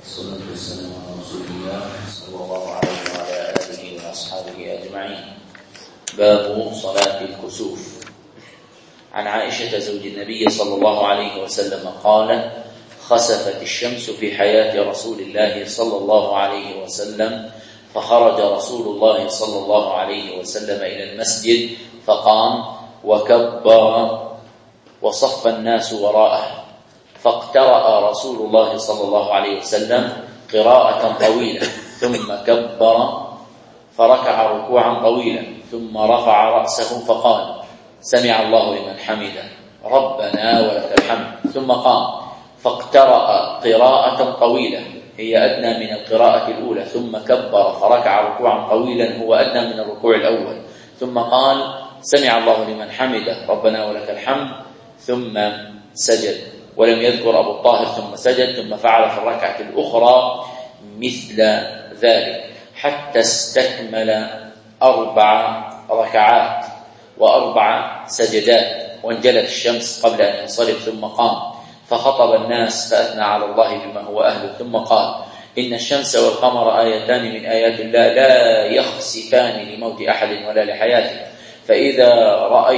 الصلاة والسلام على رسول الله صلى الله عليه وعلى آله وأصحابه أجمعين. باب صلاة الكسوف. عن عائشة زوج النبي صلى الله عليه وسلم قال: خسفت الشمس في حياة رسول الله صلى الله عليه وسلم، فخرج رسول الله صلى الله عليه وسلم إلى المسجد فقام وكبر وصف الناس وراءه، فاقترأ رسول الله صلى الله عليه وسلم قراءة طويلة، ثم كبر فركع ركوعا طويلا، ثم رفع رأسه فقال: سمع الله لمن حمده ربنا ولك الحمد، ثم قام فاقترأ قراءة طويلة هي أدنى من القراءة الأولى، ثم كبر فركع ركوعا طويلا هو أدنى من الركوع الأول، ثم قال: سمع الله لمن حمده ربنا ولك الحمد، ثم سجد. ولم يذكر أبو الطاهر ثم سجد، ثم فعل في الركعة الأخرى مثل ذلك حتى استكمل 4 ركعات و4 سجدات، وانجلت الشمس قبل أن ينصرف، ثم قام فخطب الناس فأثنى على الله بما هو أهله، ثم قال: إن الشمس والقمر آيتان من آيات الله لا يخسفان لموت أحد ولا لحياته، فإذا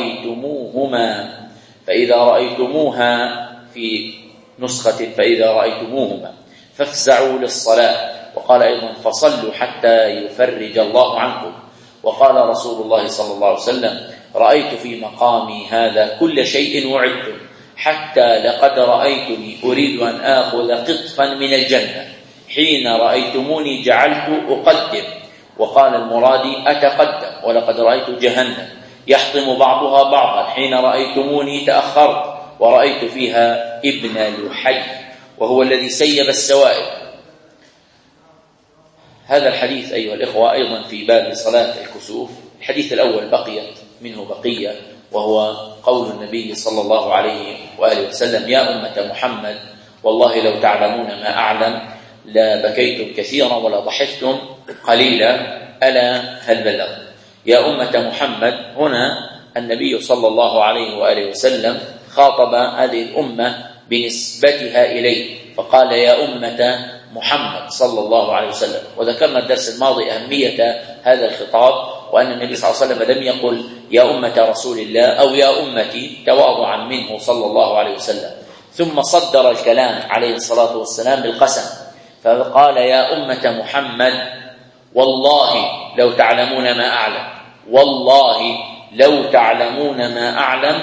رأيتموها في نسخة فإذا رأيتموهما فافزعوا للصلاة. وقال أيضا: فصلوا حتى يفرج الله عنكم. وقال رسول الله صلى الله عليه وسلم: رأيت في مقامي هذا كل شيء وعدته، حتى لقد رأيتني أريد أن آخذ قطفا من الجنة، حين رأيتموني جعلت أقدم. وقال المرادي: أتقدم. ولقد رأيت جهنم يحطم بعضها بعضا، حين رأيتموني تأخرت ورأيت فيها ابن لحي وهو الذي سيب السوائب. هذا الحديث أيها الإخوة أيضا في باب صلاة الكسوف. الحديث الأول بقيت منه بقية، وهو قول النبي صلى الله عليه وآله وسلم: يا أمة محمد والله لو تعلمون ما أعلم لبكيتم كثيرا ولا ضحكتم قليلا، ألا هل بلغ؟ يا أمة محمد، هنا النبي صلى الله عليه وآله وسلم خاطب هذه الأمة بنسبتها إليه، فقال: يا أمة محمد صلى الله عليه وسلم. وذكرنا الدرس الماضي أهمية هذا الخطاب، وأن النبي صلى الله عليه وسلم لم يقل يا أمة رسول الله أو يا أمتي تواضعا منه صلى الله عليه وسلم، ثم صدر الكلام عليه الصلاة والسلام بالقسم، فقال: يا أمة محمد والله لو تعلمون ما أعلم، والله لو تعلمون ما أعلم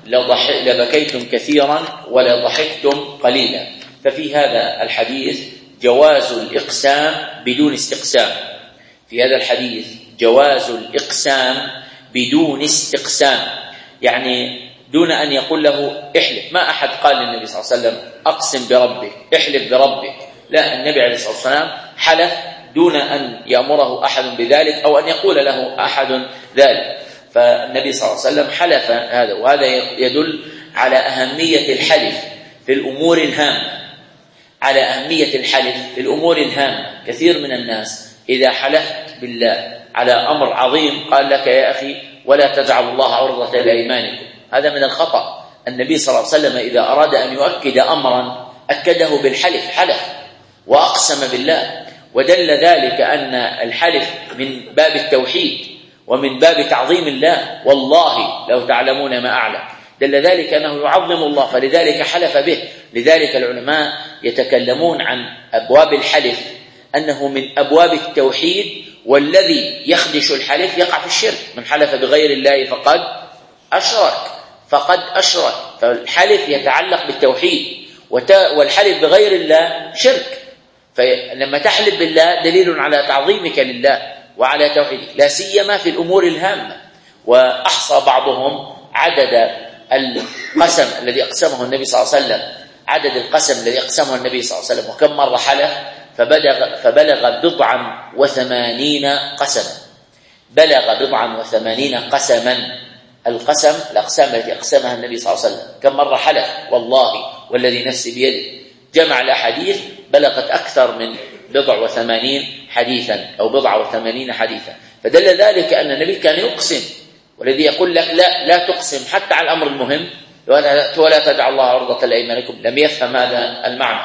لبكيتم كثيرا ولا ضحكتم قليلا. ففي هذا الحديث جواز الإقسام بدون استقسام، في هذا الحديث جواز الإقسام بدون استقسام، يعني دون أن يقول له احلف. ما أحد قال للنبي صلى الله عليه وسلم أقسم بربك، احلف بربك، لا، النبي عليه الصلاة والسلام حلف دون أن يأمره أحد بذلك أو أن يقول له أحد ذلك. فالنبي صلى الله عليه وسلم حلف هذا، وهذا يدل على أهمية الحلف في الأمور الهامة، على أهمية الحلف في الأمور الهامة. كثير من الناس إذا حلفت بالله على أمر عظيم قال لك: يا أخي ولا تجعلوا الله عرضة لأيمانكم. هذا من الخطأ. النبي صلى الله عليه وسلم إذا أراد أن يؤكد أمرا أكده بالحلف، حلف وأقسم بالله، ودل ذلك أن الحلف من باب التوحيد ومن باب تعظيم الله. والله لو تعلمون ما أعلم، دل ذلك أنه يعظم الله، فلذلك حلف به. لذلك العلماء يتكلمون عن أبواب الحلف أنه من أبواب التوحيد، والذي يخدش الحلف يقع في الشرك. من حلف بغير الله فقد أشرك. فالحلف يتعلق بالتوحيد، والحلف بغير الله شرك. فلما تحلف بالله دليل على تعظيمك لله وعلى توحيدك، لا سيما في الأمور الهامة. وأحصى بعضهم عدد القسم الذي أقسمه النبي صلى الله عليه وسلم، عدد القسم الذي أقسمه النبي صلى الله عليه وسلم وكم مرة حلف، فبلغ 89 قسما. بلغ 89 قسما. القسم الأقسام التي أقسمها النبي صلى الله عليه وسلم. كم مرة حلف؟ والله والذي نفسي بيده. جمع الأحاديث بلغت أكثر من 89 حديثا أو 89 حديثا. فدل ذلك أن النبي كان يقسم. والذي يقول لك لا تقسم حتى على الأمر المهم ولا تدع الله عرضة لأيمانكم لم يفهم هذا المعنى.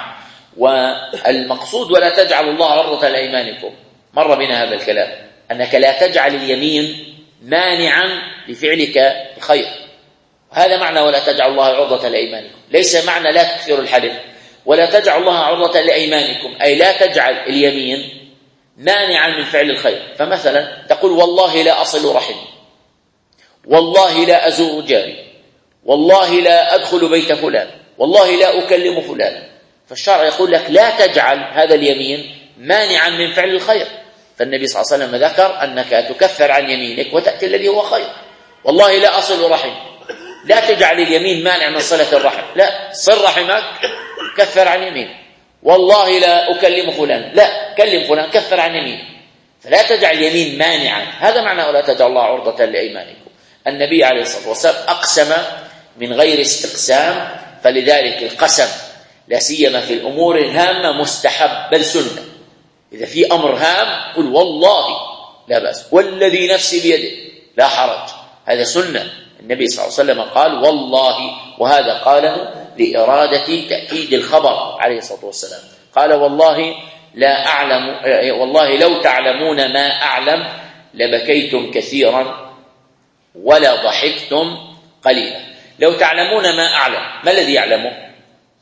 والمقصود ولا تجعلوا الله عرضة لأيمانكم، مر بنا هذا الكلام، أنك لا تجعل اليمين مانعا لفعلك الخير. هذا معنى ولا تجعل الله عرضة لأيمانكم، ليس معنى لا تكثروا الحلف. ولا تجعل الله عرضة لأيمانكم أي لا تجعل اليمين مانعا من فعل الخير. فمثلا تقول والله لا أصل رحمي، والله لا أزور جاري، والله لا أدخل بيت فلان، والله لا أكلم فلان. فالشرع يقول لك لا تجعل هذا اليمين مانعا من فعل الخير. فالنبي صلى الله عليه وسلم ذكر أنك تكفر عن يمينك وتأتي الذي هو خير. والله لا أصل رحم، لا تجعل اليمين مانع من صلة الرحم، لا، صل رحمك كفر عن يمين. والله لا أكلم فلان، لا، كلم فلان كفر عن يمين. فلا تجعل اليمين مانعا، هذا معنى ولا تجعل الله عرضة لأيمانكم. النبي عليه الصلاة والسلام أقسم من غير استقسام، فلذلك القسم لا سيما في الأمور الهامة مستحب بل سنة. إذا في أمر هام قل والله لا بأس، والذي نفسي بيده لا حرج، هذا سنة. النبي صلى الله عليه وسلم قال والله، وهذا قاله لإرادة تأكيد الخبر عليه الصلاة والسلام. قال والله لا أعلم، والله لو تعلمون ما أعلم لبكيتم كثيرا ولا ضحكتم قليلا. لو تعلمون ما أعلم، ما الذي يعلمه؟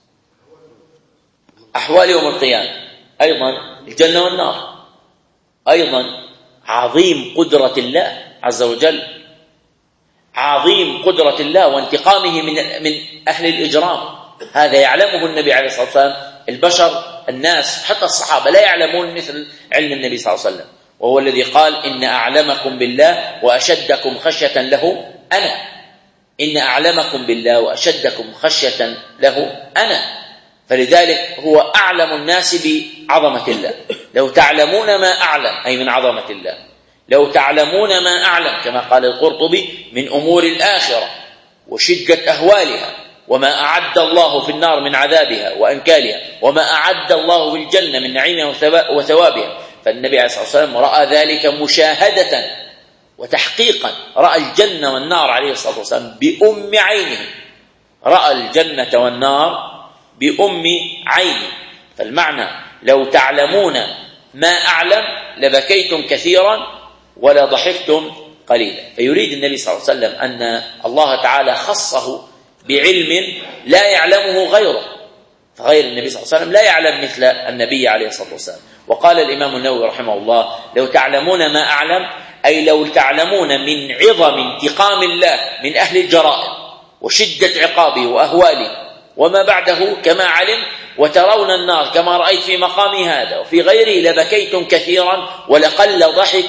أحوال يوم القيامة، أيضا الجنة والنار، أيضا عظيم قدرة الله عز وجل، عظيم قدرة الله وانتقامه من أهل الإجرام، هذا يعلمه النبي عليه الصلاة والسلام. البشر الناس حتى الصحابة لا يعلمون مثل علم النبي صلى الله عليه وسلم، وهو الذي قال إن أعلمكم بالله وأشدكم خشية له أنا، إن أعلمكم بالله وأشدكم خشية له أنا. فلذلك هو أعلم الناس بعظمة الله. لو تعلمون ما أعلم أي من عظمة الله، لو تعلمون ما أعلم كما قال القرطبي من أمور الآخرة وشدة أهوالها، وما أعد الله في النار من عذابها وأنكالها، وما أعد الله في الجنة من نعيمها وثوابها. فالنبي عليه الصلاة والسلام رأى ذلك مشاهدة وتحقيقا، رأى الجنة والنار عليه الصلاة والسلام بأم عينه، رأى الجنة والنار بأم عينه. فالمعنى لو تعلمون ما أعلم لبكيتم كثيرا ولا ضحكتم قليلا. فيريد النبي صلى الله عليه وسلم أن الله تعالى خصه بعلم لا يعلمه غيره، فغير النبي صلى الله عليه وسلم لا يعلم مثل النبي عليه الصلاة والسلام. وقال الإمام النووي رحمه الله لو تعلمون ما أعلم أي لو تعلمون من عظم انتقام الله من أهل الجرائم وشدة عقابه وأهواله وما بعده كما علم، وترون النار كما رأيت في مقام هذا وفي غيره لبكيتم كثيرا ولقل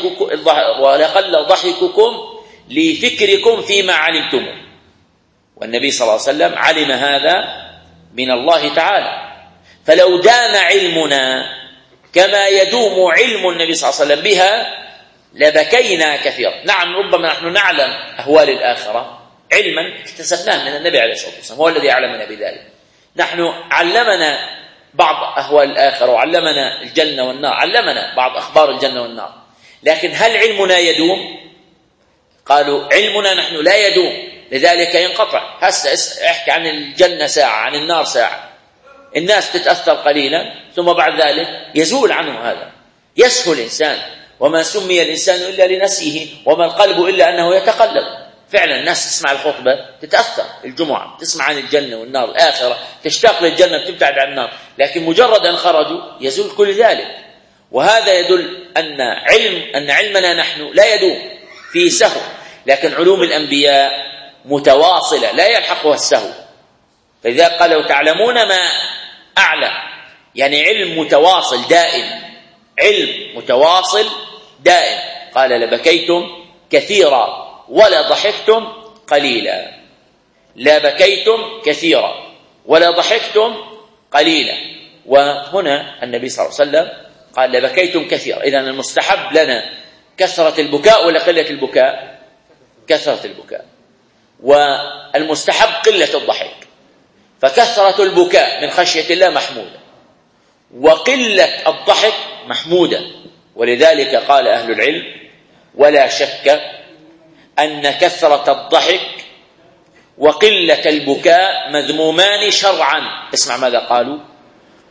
ضحككم لفكركم فيما علمتم. والنبي صلى الله عليه وسلم علم هذا من الله تعالى. فلو دام علمنا كما يدوم علم النبي صلى الله عليه وسلم بها لبكينا كثيرا. نعم، ربما نحن نعلم أهوال الآخرة علما اكتسبناه من النبي عليه الصلاة والسلام، هو الذي علمنا بذلك. نحن علمنا بعض أهوال الآخرة وعلمنا الجنة والنار، علمنا بعض أخبار الجنة والنار، لكن هل علمنا يدوم؟ قالوا علمنا نحن لا يدوم، لذلك ينقطع. هسه احكي عن الجنة ساعة، عن النار ساعة، الناس تتأثر قليلا ثم بعد ذلك يزول عنه هذا، يسهو الإنسان. وما سمي الإنسان إلا لنفسه وما القلب إلا أنه يتقلب. فعلا الناس تسمع الخطبة تتأثر، الجمعة تسمع عن الجنة والنار الآخرة، تشتاق للجنة تبتعد عن النار، لكن مجرد أن خرجوا يزول كل ذلك. وهذا يدل أن علمنا نحن لا يدوم، فيه سهو، لكن علوم الأنبياء متواصلة لا يلحقها السهو. فإذا قالوا تعلمون ما أعلم يعني علم متواصل دائم، علم متواصل دائم. قال لبكيتم كثيرا ولا ضحكتم قليلا، لا بكيتم كثيرا ولا ضحكتم قليلا. وهنا النبي صلى الله عليه وسلم قال لبكيتم كثيرا. إذن المستحب لنا كثرة البكاء ولا قلة البكاء؟ كثرة البكاء. والمستحب قلة الضحك. فكثرة البكاء من خشية الله محمودة، وقلة الضحك محمودة. ولذلك قال أهل العلم ولا شك أن كثرة الضحك وقلة البكاء مذمومان شرعا. اسمع ماذا قالوا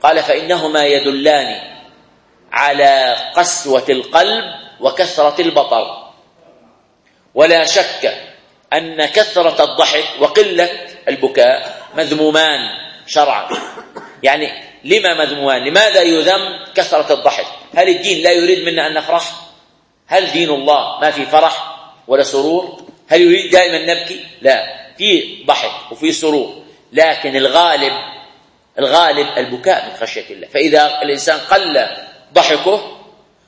قال فإنهما يدلان على قسوة القلب وكثرة البطر، ولا شك أن كثرة الضحك وقلة البكاء مذمومان شرعا. يعني لما مذمومان؟ لماذا يذم كثرة الضحك؟ هل الدين لا يريد منا أن نفرح؟ هل دين الله ما في فرح ولا سرور؟ هل يريد دائما نبكي؟ لا، في ضحك وفي سرور، لكن الغالب البكاء من خشية الله. فإذا الإنسان قل ضحكه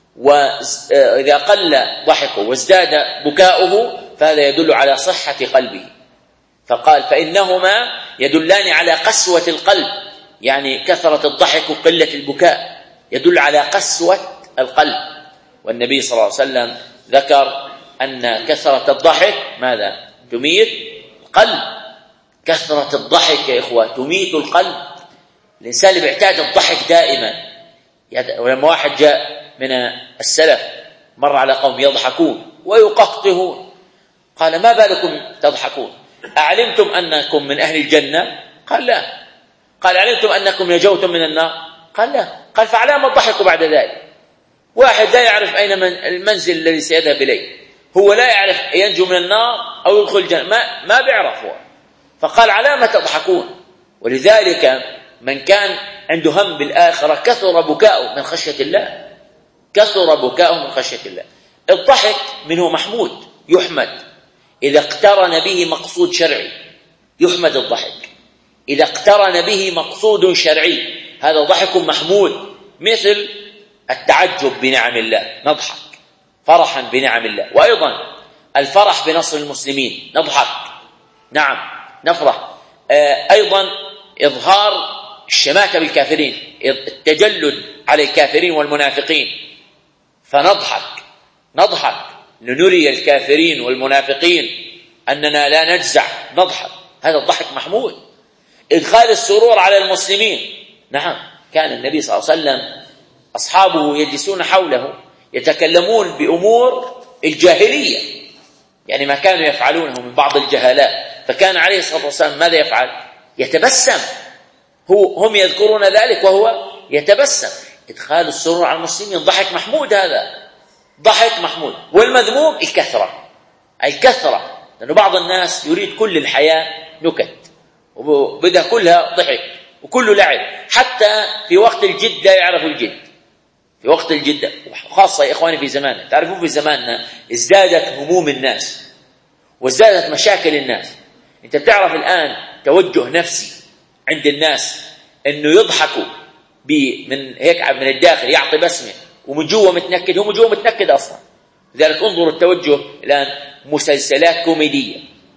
وإذا قل ضحكه وازداد بكاؤه فهذا يدل على صحة قلبه. فقال فإنهما يدلان على قسوة القلب، يعني كثرة الضحك وقلة البكاء يدل على قسوة القلب. والنبي صلى الله عليه وسلم ذكر أن كثرة الضحك ماذا؟ تميت القلب. كثرة الضحك يا إخوة تميت القلب. الإنسان اللي بيعتاد الضحك دائما، ولما واحد جاء من السلف مر على قوم يضحكون ويقهقهون، قال ما بالكم تضحكون؟ أعلمتم أنكم من أهل الجنة؟ قال لا. قال أعلمتم أنكم نجوتم من النار؟ قال لا. قال فعلى ما ضحكوا بعد ذلك؟ واحد لا يعرف أين المنزل الذي سيذهب إليه، هو لا يعرف ينجو من النار أو يدخل الجنة، ما بيعرف هو. فقال على ما تضحكون؟ ولذلك من كان عنده هم بالآخرة كثر بكاؤه من خشية الله، كثر بكاؤه من خشية الله. الضحك منه محمود يحمد إذا اقترن به مقصود شرعي، يحمد الضحك إذا اقترن به مقصود شرعي، هذا ضحك محمود. مثل التعجب بنعم الله، نضحك فرحا بنعم الله. وأيضا الفرح بنصر المسلمين، نضحك، نعم نفرح. أيضا إظهار الشماتة بالكافرين، التجلد على الكافرين والمنافقين، نضحك لنري الكافرين والمنافقين أننا لا نجزع، نضحك، هذا الضحك محمود. إدخال السرور على المسلمين، نعم كان النبي صلى الله عليه وسلم أصحابه يجلسون حوله يتكلمون بأمور الجاهلية، يعني ما كانوا يفعلونه من بعض الجهالات، فكان عليه الصلاة والسلام ماذا يفعل؟ يتبسم، هم يذكرون ذلك وهو يتبسم. إدخال السرور على المسلمين ضحك محمود، هذا ضحك محمود. والمذموم الكثرة، لأنه بعض الناس يريد كل الحياة نكت وبدها كلها ضحك وكله لعب، حتى في وقت الجد لا يعرف الجد. في وقت الجد خاصة يا إخواني في زماننا، تعرفون في زماننا ازدادت هموم الناس وازدادت مشاكل الناس. أنت تعرف الآن توجه نفسي عند الناس أنه يضحكوا من هيك من الداخل يعطي بسمة، ومن جوا متنكد، هو من جوا متنكد أصلا. لذلك انظروا التوجه الآن، مسلسلات كوميدية،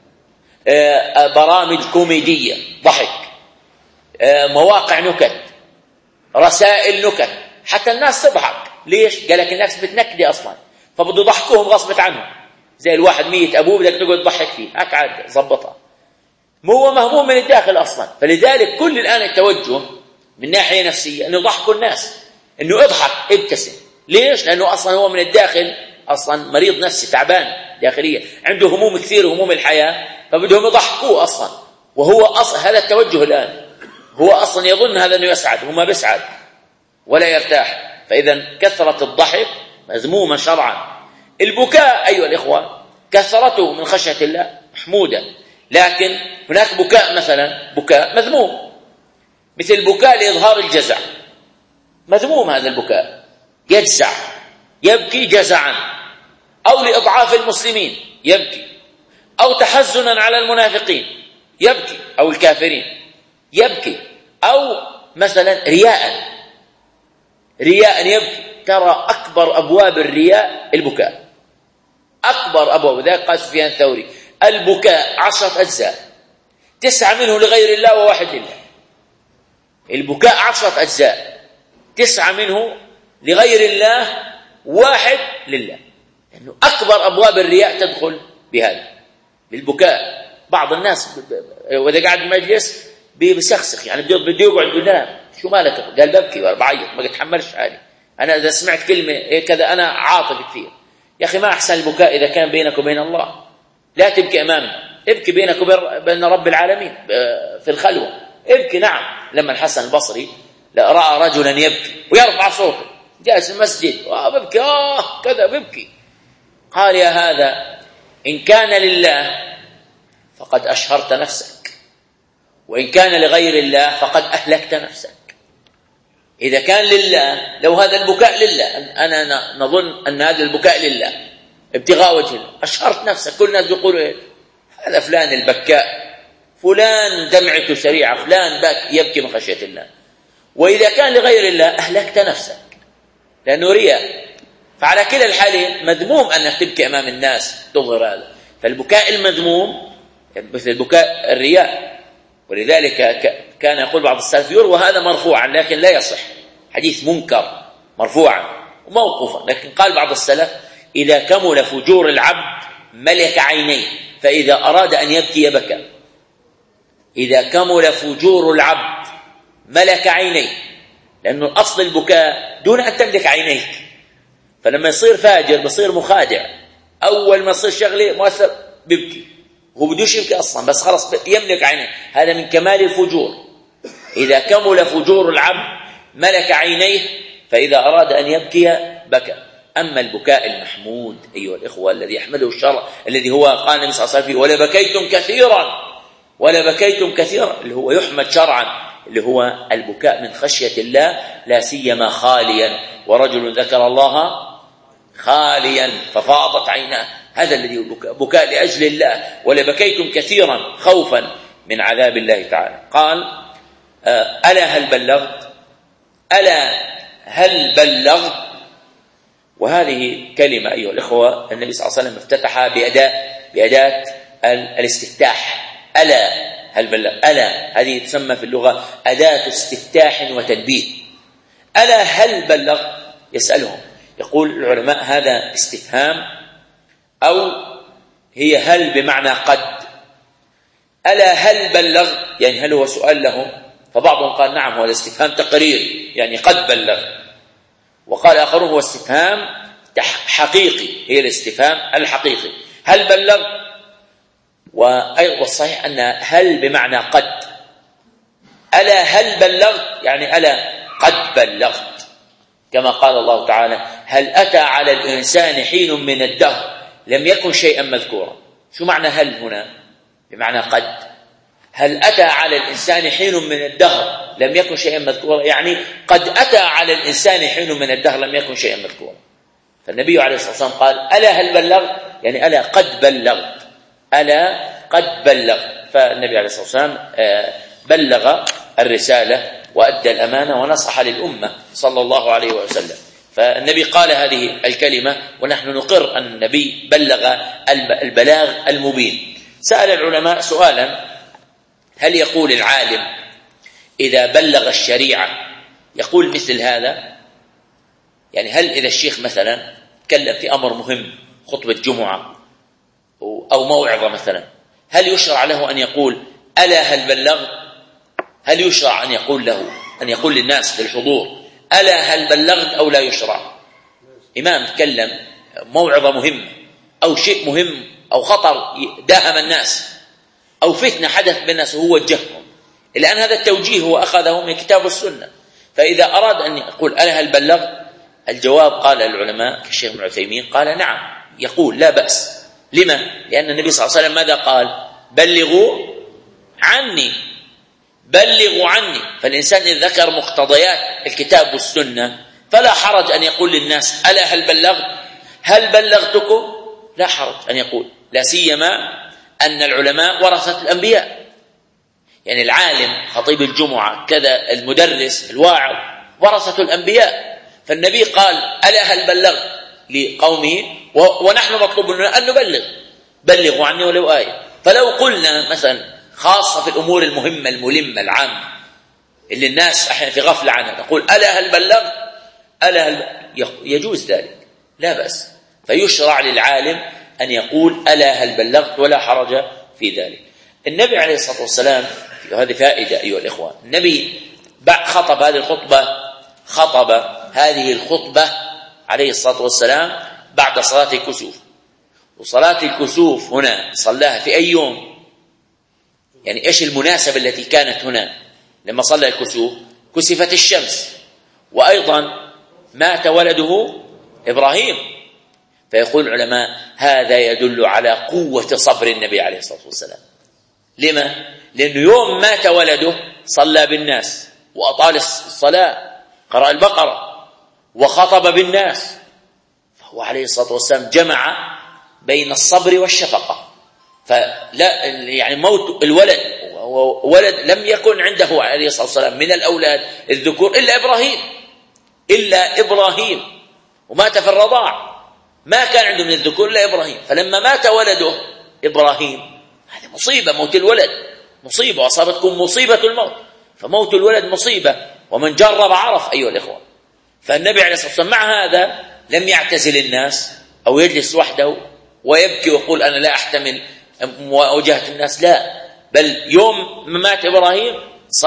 برامج كوميدية ضحك، مواقع نكت، رسائل نكت، حتى الناس تضحك. ليش؟ قال لك الناس بتنكدي أصلا، فبده يضحكوهم غصبت عنهم. زي الواحد ميت أبوه بدك تقعد تضحك فيه، أقعد ضبطها، هو مهموم من الداخل أصلا. فلذلك كل الآن التوجه من ناحية نفسية أنه يضحكوا الناس، أنه اضحك ابتسم. ليش؟ لأنه أصلا هو من الداخل أصلا مريض نفسي تعبان داخليا، عنده هموم كثير وهموم الحياة، فبدهم يضحكوه أصلا. وهو أصلا هذا التوجه الآن، هو أصلا يظن هذا أنه يسعد، هو ما بيسعد ولا يرتاح. فإذا كثرة الضحك مذمومة شرعا. البكاء أيها الإخوة كثرته من خشية الله محمودة، لكن هناك بكاء مثلا بكاء مذموم، مثل بكاء لإظهار الجزع، مذموم هذا البكاء، يجزع يبكي جزعا، أو لإضعاف المسلمين يبكي، أو تحزنا على المنافقين يبكي أو الكافرين يبكي، أو مثلا رياء يبكي. ترى أكبر أبواب الرياء البكاء، أكبر أبواب. ذلك قال سفيان الثوري البكاء 10 أجزاء، 9 منه لغير الله و1 لله. البكاء 10 أجزاء، 9 منه لغير الله، 1 لله. لأنه أكبر أبواب الرياء تدخل بهذا بالبكاء. بعض الناس وإذا قاعد المجلس بيسخسخ، يعني بده يقعد يقول لا شو مالك؟ قال ببكي وبعيط ما اتحملش حالي، أنا إذا سمعت كلمة كذا أنا عاطف كثير. يا أخي ما أحسن البكاء إذا كان بينك وبين الله، لا تبكي أمامه، ابكي بينك وبين رب العالمين في الخلوة، ابكي. نعم لما الحسن البصري لا رأى رجلا يبكي ويرفع صوته، جالس المسجد وببكي كذا ببكي، قال يا هذا إن كان لله فقد أشهرت نفسك، وإن كان لغير الله فقد أهلكت نفسك. إذا كان لله، لو هذا البكاء لله، أنا نظن أن هذا البكاء لله ابتغاء وجه الله، أشهرت نفسك. كل الناس يقولوا إيه؟ هذا فلان البكاء، فلان دمعته سريعة، فلان يبكي من خشية الله. وإذا كان لغير الله أهلكت نفسك، لأنه رياء. فعلى كلا الحالين مذموم أنك تبكي أمام الناس تظهر هذا. فالبكاء المذموم مثل بكاء الرياء. ولذلك كان يقول بعض السلف يروى هذا مرفوعا لكن لا يصح، حديث منكر مرفوعا وموقوفا. لكن قال بعض السلف إذا كمل فجور العبد ملك عينيه فإذا أراد أن يبكي بكى. إذا كمل فجور العبد ملك عينيه، لأنه أصل البكاء دون أن تملك عينيك. فلما يصير فاجر بصير مخادع، أول ما يصير شغله مؤثر بيبكي، هو بدوش يبكي أصلا بس خلاص يملك عينيه. هذا من كمال الفجور. إذا كمل فجور العبد ملك عينيه فإذا أراد أن يبكي بكى. أما البكاء المحمود أيها الإخوة الذي يحمله الشرع، الذي هو قال النبي صلى الله عليه وسلم ولا بكيتم كثيرا، اللي هو يحمد شرعا، اللي هو البكاء من خشية الله، لا سيما خاليا. ورجل ذكر الله خاليا ففاضت عيناه، هذا الذي بكاء لأجل الله. ولبكيتم كثيرا خوفا من عذاب الله تعالى. قال ألا هل بلغت. وهذه كلمة أيها الإخوة النبي صلى الله عليه وسلم افتتحها بأداة الاستفتاح. ألا هل بلغ. ألا هذه تسمى في اللغة أداة استفتاح وتنبيه. ألا هل بلغ، يسألهم. يقول العلماء هذا استفهام أو هي هل بمعنى قد. ألا هل بلغ يعني هل هو سؤال لهم؟ فبعضهم قال نعم هو الاستفهام تقرير يعني قد بلغ، وقال آخرون هو استفهام حقيقي، هي الاستفهام الحقيقي هل بلغ. والصحيح أن هل بمعنى قد. ألا هل بلغت يعني ألا قد بلغت، كما قال الله تعالى هل أتى على الإنسان حين من الدهر لم يكن شيئا مذكورا. شو معنى هل هنا؟ بمعنى قد. هل أتى على الإنسان حين من الدهر لم يكن شيئا مذكورا، يعني قد أتى على الإنسان حين من الدهر لم يكن شيئا مذكورا. فالنبي عليه الصلاة والسلام قال ألا هل بلغ يعني ألا قد بلغت، ألا قد بلغ. فالنبي عليه الصلاة والسلام بلغ الرسالة وأدى الأمانة ونصح للأمة صلى الله عليه وسلم. فالنبي قال هذه الكلمة ونحن نقر أن النبي بلغ البلاغ المبين. سأل العلماء سؤالا: هل يقول العالم إذا بلغ الشريعة يقول مثل هذا؟ يعني هل إذا الشيخ مثلا تكلم في أمر مهم، خطبة جمعة أو موعظة مثلا، هل يشرع له أن يقول ألا هل بلغ؟ هل يشرع أن يقول له، أن يقول للناس للحضور ألا هل بلغت أو لا يشرع؟ إمام تكلم موعظة مهمة أو شيء مهم أو خطر داهم الناس أو فتنة حدث بالناس وهو وجههم، الآن هذا التوجيه هو أخذه من كتاب السنة. فإذا أراد أن يقول ألا هل بلغ، الجواب قال العلماء كالشيخ ابن عثيمين قال نعم يقول لا بأس. لما؟ لأن النبي صلى الله عليه وسلم ماذا قال؟ بلغوا عني. فالإنسان إذا ذكر مقتضيات الكتاب والسنة فلا حرج أن يقول للناس ألا هل بلغت؟ هل بلغتكم؟ لا حرج أن يقول، لا سيما أن العلماء ورثة الأنبياء. يعني العالم خطيب الجمعة كذا المدرس الواعظ ورثة الأنبياء. فالنبي قال ألا هل بلغت لقومه ونحن مطلوب لنا أن نبلغ، بلغوا عني ولو آية. فلو قلنا مثلا خاصة في الأمور المهمة الملمة العامة اللي الناس أحيانا في غفلة عنها نقول ألا هل بلغت، يجوز ذلك لا بأس. فيشرع للعالم أن يقول ألا هل بلغت ولا حرج في ذلك. النبي عليه الصلاة والسلام، وهذه فائدة أيها الإخوة، النبي خطب هذه الخطبة عليه الصلاة والسلام بعد صلاة الكسوف. وصلاة الكسوف هنا صلاها في أي يوم؟ يعني إيش المناسبة التي كانت هنا لما صلى الكسوف؟ كسفت الشمس، وأيضا مات ولده إبراهيم. فيقول العلماء هذا يدل على قوة صبر النبي عليه الصلاة والسلام. لما؟ لأنه يوم مات ولده صلى بالناس وأطال الصلاة، قرأ البقرة وخطب بالناس، فهو عليه الصلاة والسلام جمع بين الصبر والشفقة. فلا يعني موت الولد، ولد لم يكن عنده عليه الصلاة والسلام من الأولاد الذكور إلا إبراهيم، ومات في الرضاع، ما كان عنده من الذكور إلا إبراهيم. فلما مات ولده إبراهيم هذه مصيبة، موت الولد مصيبة، وأصابتكم مصيبة الموت، فموت الولد مصيبة، ومن جرب عرف أيها الإخوة. فالنبي عليه الصلاة والسلام مع هذا لم يعتزل الناس أو يجلس وحده ويبكي ويقول أنا لا أحتمل مواجهة الناس، لا، بل يوم ما مات إبراهيم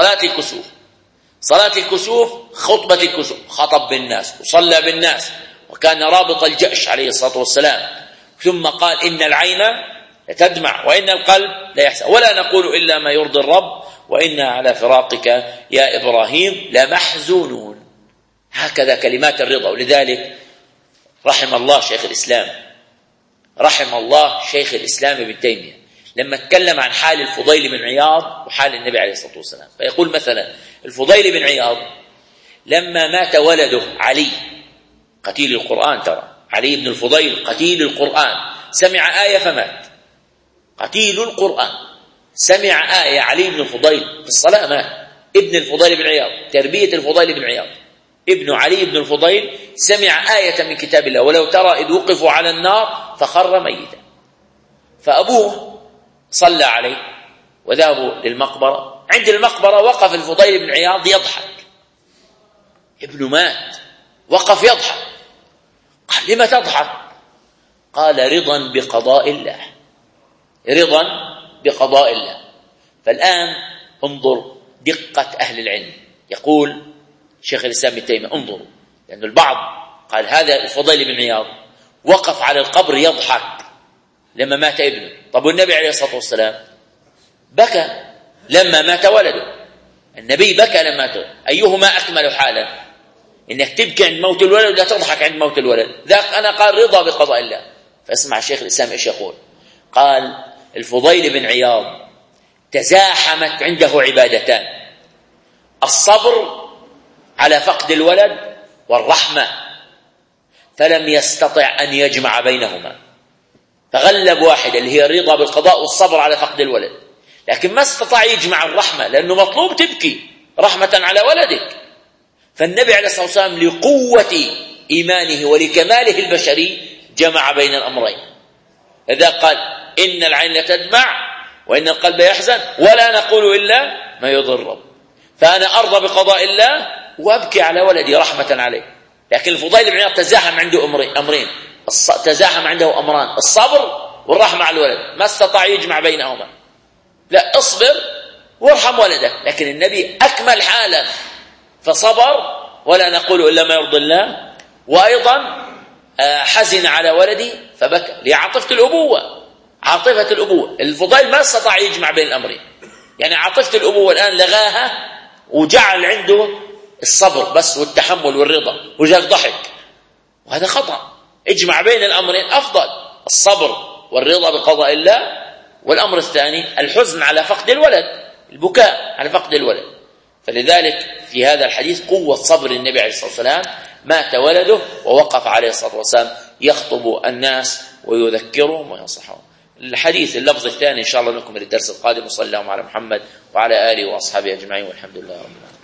صلاة الكسوف خطبة الكسوف، خطب بالناس وصلى بالناس، وكان رابط الجأش عليه الصلاة والسلام. ثم قال إن العين لتدمع وإن القلب لا يحزن، ولا نقول إلا ما يرضي الرب، وإنا على فراقك يا إبراهيم لمحزونون. هكذا كلمات الرضا. ولذلك رحم الله شيخ الإسلام ابن تيمية لما تكلم عن حال الفضيل بن عياض وحال النبي عليه الصلاة والسلام، فيقول مثلا الفضيل بن عياض لما مات ولده علي قتيل القرآن، ترى علي بن الفضيل قتيل القرآن، سمع آية فمات. قتيل القرآن سمع آية، علي بن الفضيل في الصلاة مات. ابن الفضيل بن عياض، تربية الفضيل بن عياض، ابن علي بن الفضيل سمع آية من كتاب الله ولو ترى إذ وقفوا على النار فخر ميتا. فأبوه صلى عليه وذهبوا للمقبرة. عند المقبرة وقف الفضيل بن عياض يضحك، ابنه مات، وقف يضحك. قال لما تضحك؟ قال رضا بقضاء الله، رضا بقضاء الله. فالآن انظر دقة أهل العلم. يقول شيخ الإسلام ابن تيمية انظروا، لأن البعض قال هذا الفضيل بن عياض وقف على القبر يضحك لما مات ابنه. طب والنبي عليه الصلاة والسلام بكى لما مات ولده، النبي بكى لما مات. أيهما أكمل حالا؟ إنك تبكي عند موت الولد ولا تضحك عند موت الولد؟ ذاك أنا قال رضا بقضاء الله. فاسمع شيخ الإسلام إيش يقول. قال الفضيل بن عياض تزاحمت عنده عبادتان: الصبر على فقد الولد والرحمة، فلم يستطع أن يجمع بينهما، فغلب واحدة اللي هي الرضا بالقضاء والصبر على فقد الولد، لكن ما استطاع يجمع الرحمة، لأنه مطلوب تبكي رحمة على ولدك. فالنبي عليه الصلاة والسلام لقوة إيمانه ولكماله البشري جمع بين الأمرين، إذا قال إن العين لتدمع وإن القلب يحزن ولا نقول إلا ما يضر، فأنا أرضى بقضاء الله وأبكي على ولدي رحمة عليه. لكن الفضيل بن عياض تزاحم عنده أمرين، تزاحم عنده أمران: الصبر والرحمة على الولد، ما استطاع يجمع بينهما. لا، اصبر وارحم ولدك. لكن النبي أكمل حالا، فصبر ولا نقول إلا ما يرضي الله، وأيضا حزن على ولدي فبكى لعاطفة الأبوة. عاطفة الأبوة، الفضيل ما استطاع يجمع بين الأمرين، يعني عاطفة الأبوة الآن لغاها وجعل عنده الصبر بس والتحمل والرضا، وجاك ضحك، وهذا خطأ. اجمع بين الأمرين أفضل: الصبر والرضا بقضاء الله، والأمر الثاني الحزن على فقد الولد، البكاء على فقد الولد. فلذلك في هذا الحديث قوة صبر النبي عليه الصلاة والسلام. مات ولده ووقف عليه الصلاة والسلام يخطب الناس ويذكرهم وينصحهم. الحديث اللفظ الثاني إن شاء الله نكمل الدرس القادم. وصلى الله على محمد وعلى آله وأصحابه أجمعين، والحمد لله رب العالمين.